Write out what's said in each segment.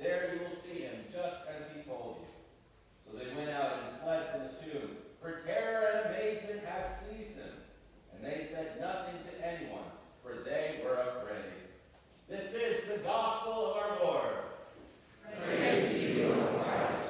There you will see him, just as he told you." So they went out and fled from the tomb, for terror and amazement had seized them. And they said nothing to anyone, for they were afraid. This is the gospel of our Lord. Praise to you, O Christ.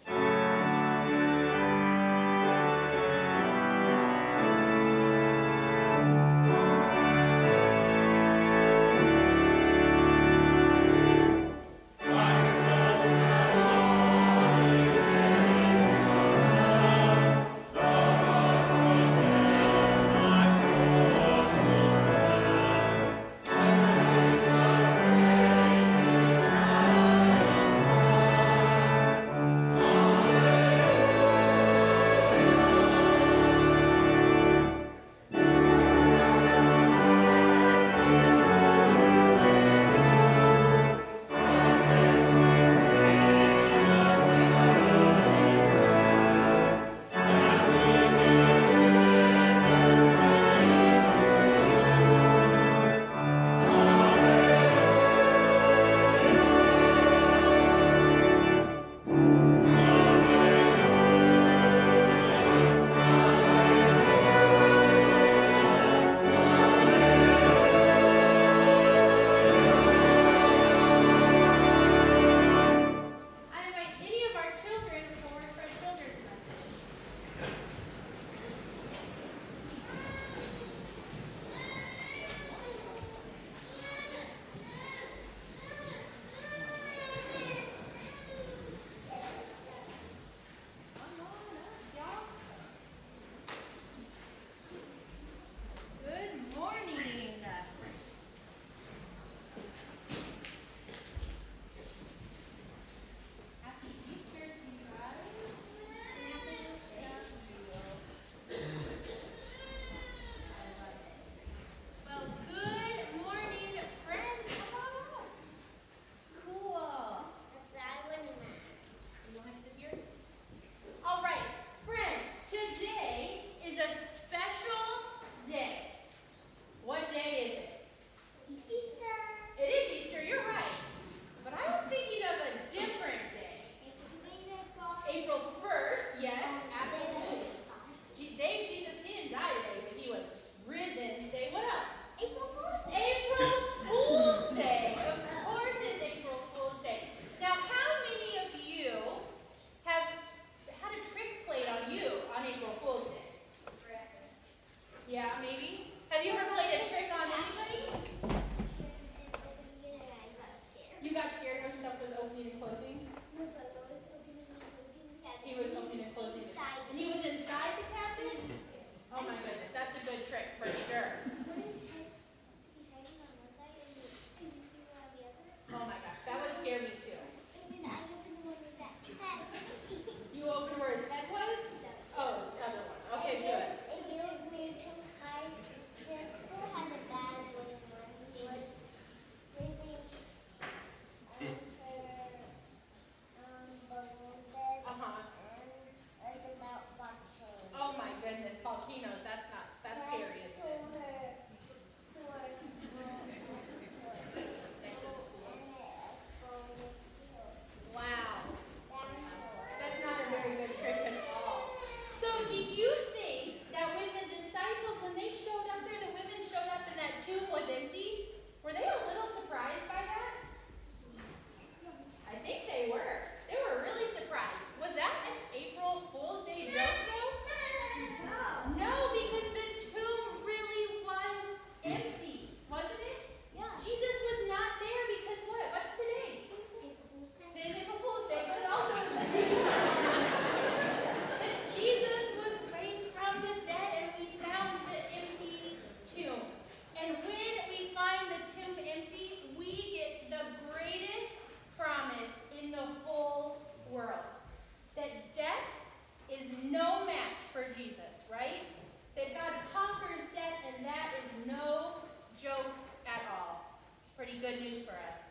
Good news for us.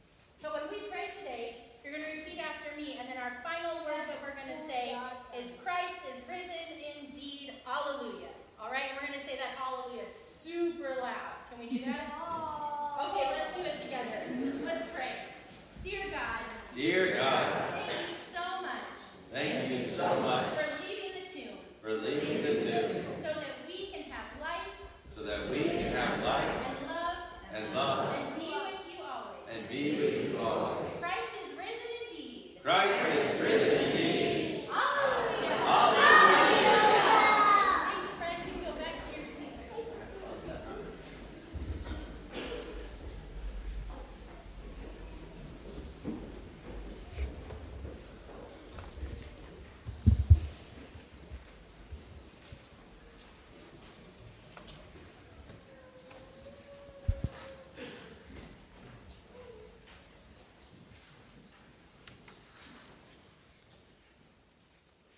So when we pray today, you're going to repeat after me, and then our final word that we're going to say is Christ is risen indeed, hallelujah. All right, we're going to say that hallelujah super loud. Can we do that? Okay, let's do it together. Let's pray. Dear God,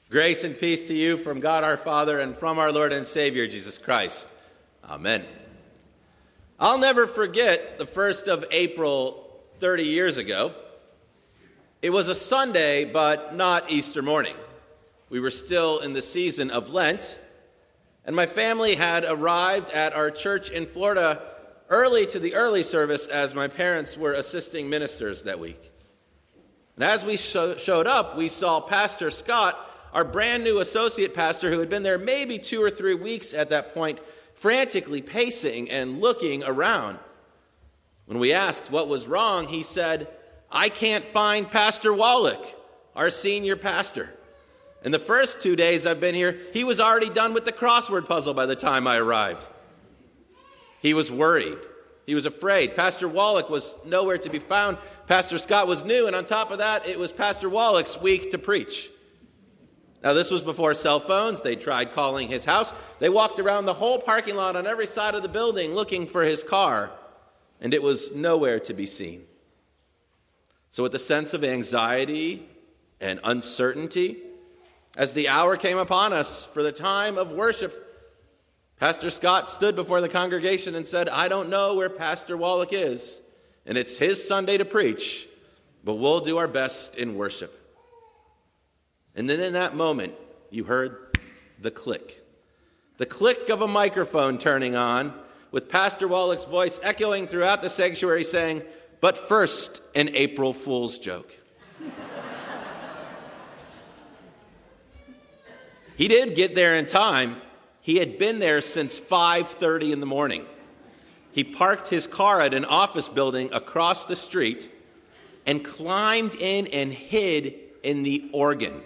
Grace and peace to you from God our Father and from our Lord and Savior, Jesus Christ. Amen. I'll never forget the 1st of April 30 years ago. It was a Sunday, but not Easter morning. We were still in the season of Lent, and my family had arrived at our church in Florida early to the early service as my parents were assisting ministers that week. And as we showed up, we saw Pastor Scott, our brand new associate pastor who had been there maybe 2 or 3 weeks at that point, frantically pacing and looking around. When we asked what was wrong, he said, "I can't find Pastor Wallach, our senior pastor. In the first 2 days I've been here, he was already done with the crossword puzzle by the time I arrived." He was worried. He was afraid. Pastor Wallach was nowhere to be found. Pastor Scott was new, and on top of that, it was Pastor Wallach's week to preach. Now, this was before cell phones. They tried calling his house. They walked around the whole parking lot on every side of the building looking for his car, and it was nowhere to be seen. So with a sense of anxiety and uncertainty, as the hour came upon us for the time of worship, Pastor Scott stood before the congregation and said, "I don't know where Pastor Wallach is, and it's his Sunday to preach, but we'll do our best in worship." And then in that moment, you heard the click of a microphone turning on, with Pastor Wallach's voice echoing throughout the sanctuary saying, "But first, an April Fool's joke." He did get there in time. He had been there since 5:30 in the morning. He parked his car at an office building across the street and climbed in and hid in the organ.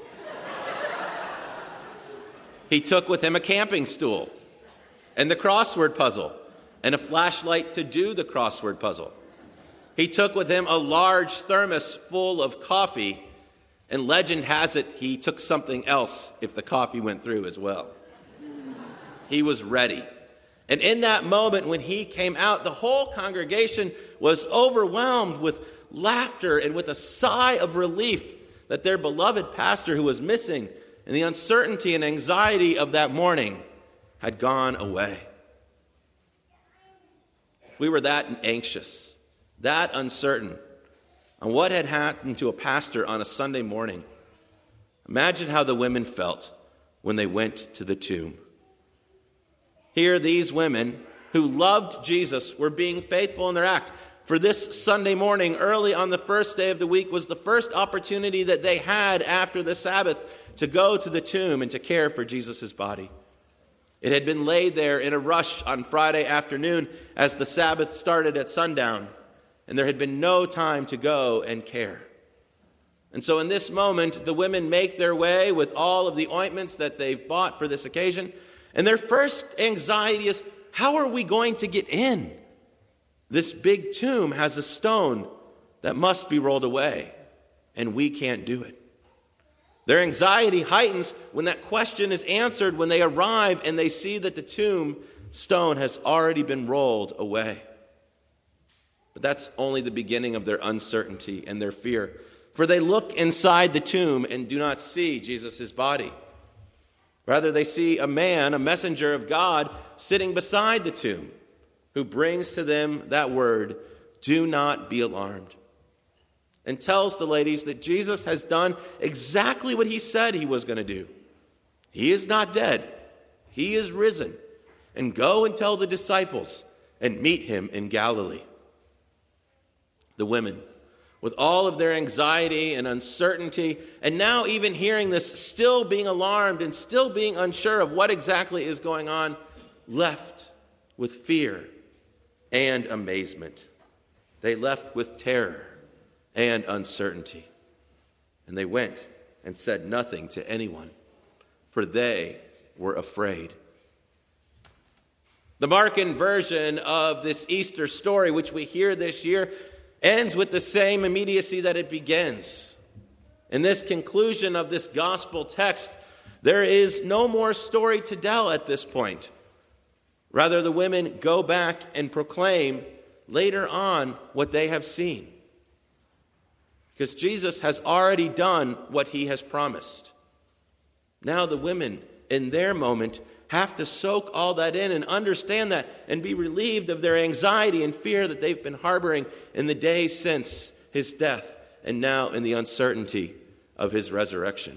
He took with him a camping stool and the crossword puzzle and a flashlight to do the crossword puzzle. He took with him a large thermos full of coffee, and legend has it he took something else if the coffee went through as well. He was ready. And in that moment when he came out, the whole congregation was overwhelmed with laughter and with a sigh of relief that their beloved pastor who was missing and the uncertainty and anxiety of that morning had gone away. If we were that anxious, that uncertain on what had happened to a pastor on a Sunday morning, imagine how the women felt when they went to the tomb. Here, these women who loved Jesus were being faithful in their act. For this Sunday morning, early on the first day of the week, was the first opportunity that they had after the Sabbath to go to the tomb and to care for Jesus' body. It had been laid there in a rush on Friday afternoon as the Sabbath started at sundown, and there had been no time to go and care. And so in this moment, the women make their way with all of the ointments that they've bought for this occasion, and their first anxiety is, how are we going to get in? This big tomb has a stone that must be rolled away, and we can't do it. Their anxiety heightens when that question is answered when they arrive and they see that the tomb stone has already been rolled away. But that's only the beginning of their uncertainty and their fear. For they look inside the tomb and do not see Jesus' body. Rather, they see a man, a messenger of God, sitting beside the tomb, who brings to them that word, "Do not be alarmed," and tells the ladies that Jesus has done exactly what he said he was going to do. He is not dead. He is risen. And go and tell the disciples and meet him in Galilee. The women, with all of their anxiety and uncertainty, and now even hearing this, still being alarmed and still being unsure of what exactly is going on, left with fear and amazement. They left with terror and uncertainty. And they went and said nothing to anyone, for they were afraid. The Markan version of this Easter story, which we hear this year, ends with the same immediacy that it begins. In this conclusion of this gospel text, there is no more story to tell at this point. Rather, the women go back and proclaim later on what they have seen. Because Jesus has already done what he has promised. Now the women, in their moment, have to soak all that in and understand that and be relieved of their anxiety and fear that they've been harboring in the days since his death and now in the uncertainty of his resurrection.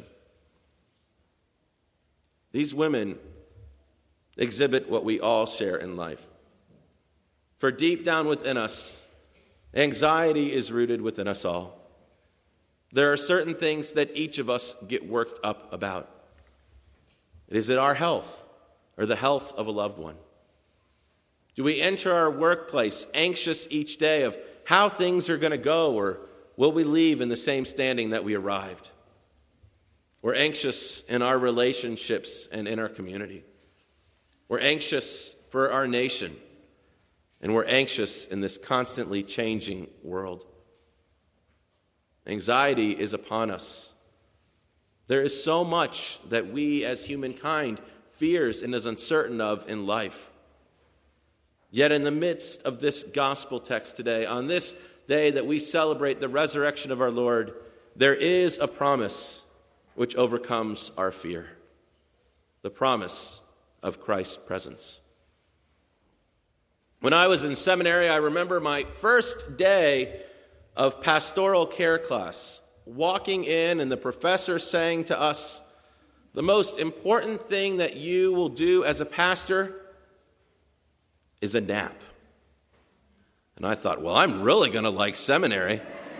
These women exhibit what we all share in life. For deep down within us, anxiety is rooted within us all. There are certain things that each of us get worked up about. Is it our health or the health of a loved one? Do we enter our workplace anxious each day of how things are going to go, or will we leave in the same standing that we arrived? We're anxious in our relationships and in our community. We're anxious for our nation, and we're anxious in this constantly changing world. Anxiety is upon us. There is so much that we as humankind fears and is uncertain of in life. Yet in the midst of this gospel text today, on this day that we celebrate the resurrection of our Lord, there is a promise which overcomes our fear. The promise of Christ's presence. When I was in seminary, I remember my first day of pastoral care class, walking in and the professor saying to us, the most important thing that you will do as a pastor is a nap. And I thought, well, I'm really going to like seminary.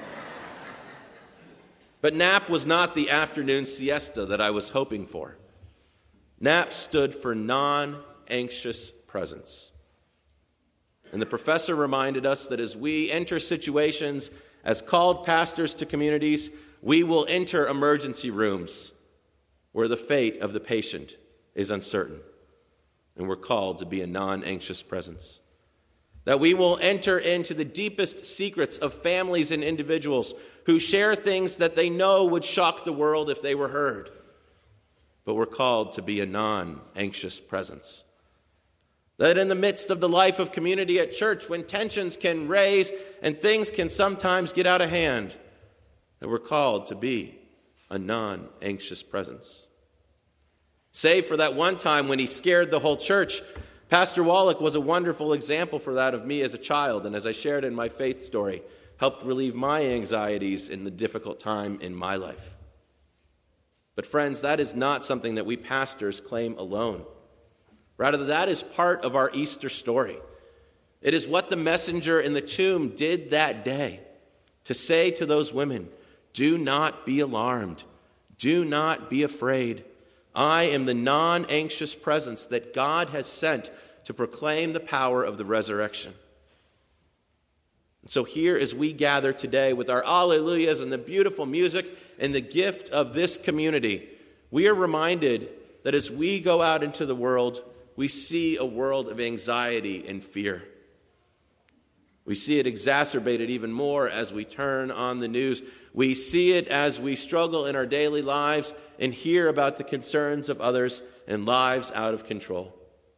But nap was not the afternoon siesta that I was hoping for. Nap stood for non-anxious presence. And the professor reminded us that as we enter situations as called pastors to communities, we will enter emergency rooms where the fate of the patient is uncertain. And we're called to be a non-anxious presence. That we will enter into the deepest secrets of families and individuals who share things that they know would shock the world if they were heard. But we're called to be a non-anxious presence. That in the midst of the life of community at church, when tensions can raise and things can sometimes get out of hand, that we're called to be a non-anxious presence. Save for that one time when he scared the whole church, Pastor Wallach was a wonderful example for that of me as a child, and as I shared in my faith story, helped relieve my anxieties in the difficult time in my life. But friends, that is not something that we pastors claim alone. Rather, that is part of our Easter story. It is what the messenger in the tomb did that day, to say to those women, do not be alarmed, do not be afraid. I am the non-anxious presence that God has sent to proclaim the power of the resurrection. And so here as we gather today with our alleluias and the beautiful music and the gift of this community, we are reminded that as we go out into the world, we see a world of anxiety and fear. We see it exacerbated even more as we turn on the news. We see it as we struggle in our daily lives and hear about the concerns of others and lives out of control.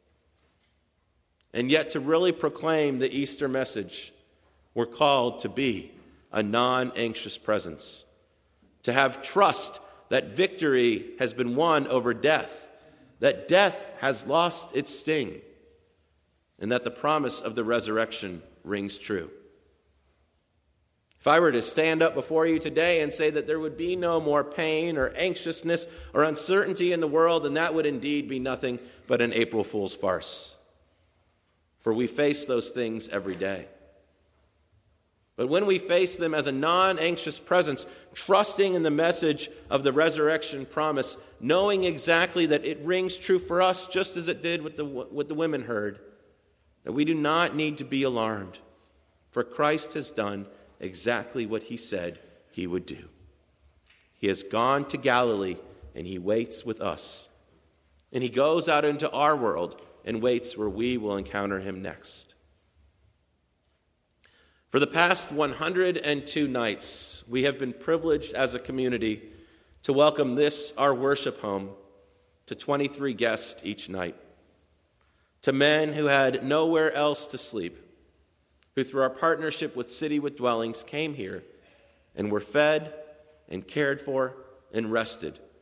And yet to really proclaim the Easter message, we're called to be a non-anxious presence, to have trust that victory has been won over death, that death has lost its sting, and that the promise of the resurrection rings true. If I were to stand up before you today and say that there would be no more pain or anxiousness or uncertainty in the world, then that would indeed be nothing but an April Fool's farce. For we face those things every day. But when we face them as a non-anxious presence, trusting in the message of the resurrection promise, knowing exactly that it rings true for us just as it did with the women heard, that we do not need to be alarmed, for Christ has done exactly what he said he would do. He has gone to Galilee, and he waits with us. And he goes out into our world and waits where we will encounter him next. For the past 102 nights, we have been privileged as a community to welcome this, our worship home, to 23 guests each night. To men who had nowhere else to sleep, who through our partnership with City with Dwellings came here and were fed and cared for and rested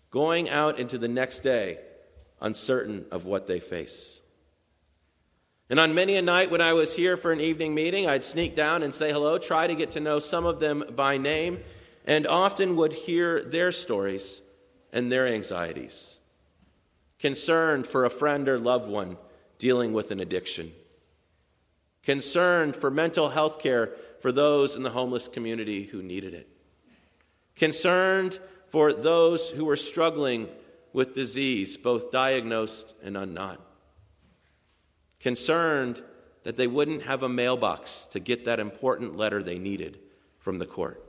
going out into the next day uncertain of what they face. And on many a night when I was here for an evening meeting, I'd sneak down and say hello, try to get to know some of them by name, and often would hear their stories and their anxieties. Concerned for a friend or loved one dealing with an addiction. Concerned for mental health care for those in the homeless community who needed it. Concerned for those who were struggling with disease, both diagnosed and unknown. Concerned that they wouldn't have a mailbox to get that important letter they needed from the court.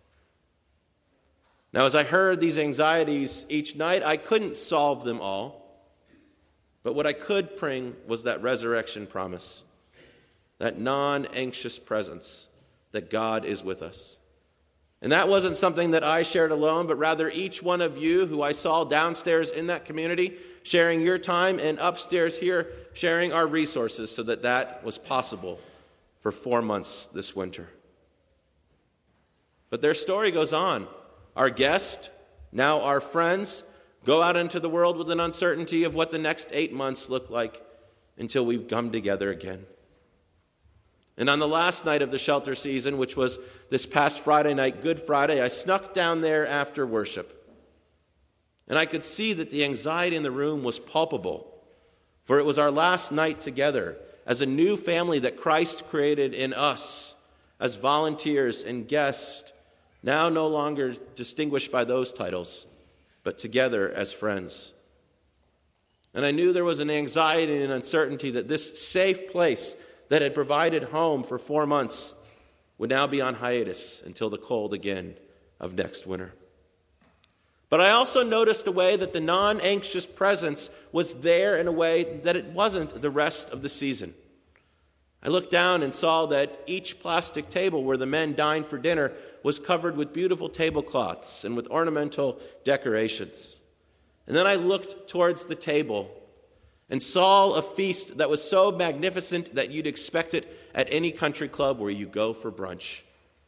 Now, as I heard these anxieties each night, I couldn't solve them all. But what I could bring was that resurrection promise, that non-anxious presence that God is with us. And that wasn't something that I shared alone, but rather each one of you who I saw downstairs in that community sharing your time, and upstairs here sharing our resources so that that was possible for 4 months this winter. But their story goes on. Our guest, now our friends, go out into the world with an uncertainty of what the next 8 months look like until we come together again. And on the last night of the shelter season, which was this past Friday night, Good Friday, I snuck down there after worship. And I could see that the anxiety in the room was palpable, for it was our last night together as a new family that Christ created in us as volunteers and guests, now no longer distinguished by those titles, but together as friends. And I knew there was an anxiety and uncertainty that this safe place that had provided home for 4 months would now be on hiatus until the cold again of next winter. But I also noticed a way that the non-anxious presence was there in a way that it wasn't the rest of the season. I looked down and saw that each plastic table where the men dined for dinner was covered with beautiful tablecloths and with ornamental decorations. And then I looked towards the table and saw a feast that was so magnificent that you'd expect it at any country club where you go for brunch.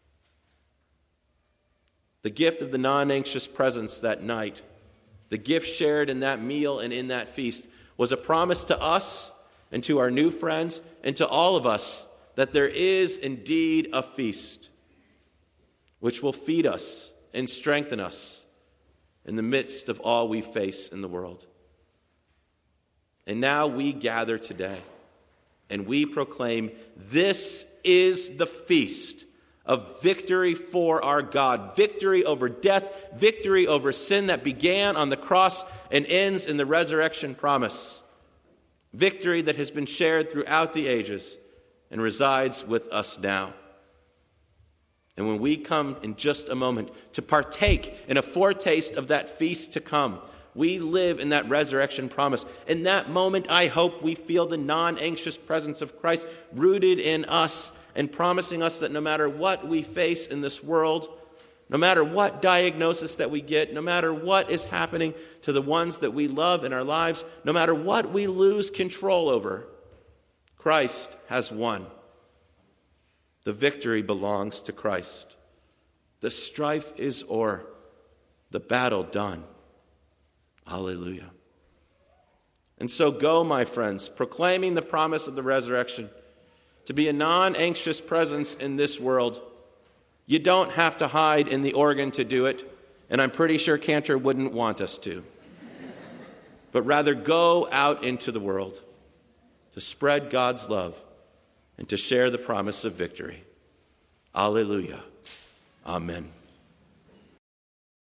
The gift of the non-anxious presence that night, the gift shared in that meal and in that feast, was a promise to us and to our new friends and to all of us that there is indeed a feast which will feed us and strengthen us in the midst of all we face in the world. And now we gather today and we proclaim, this is the feast of victory for our God, victory over death, victory over sin that began on the cross and ends in the resurrection promise, victory that has been shared throughout the ages and resides with us now. And when we come in just a moment to partake in a foretaste of that feast to come, we live in that resurrection promise. In that moment, I hope we feel the non-anxious presence of Christ rooted in us and promising us that no matter what we face in this world, no matter what diagnosis that we get, no matter what is happening to the ones that we love in our lives, no matter what we lose control over, Christ has won. The victory belongs to Christ. The strife is o'er, the battle done. Hallelujah. And so go, my friends, proclaiming the promise of the resurrection to be a non-anxious presence in this world. You don't have to hide in the organ to do it, and I'm pretty sure Cantor wouldn't want us to. But rather go out into the world to spread God's love and to share the promise of victory. Alleluia. Amen.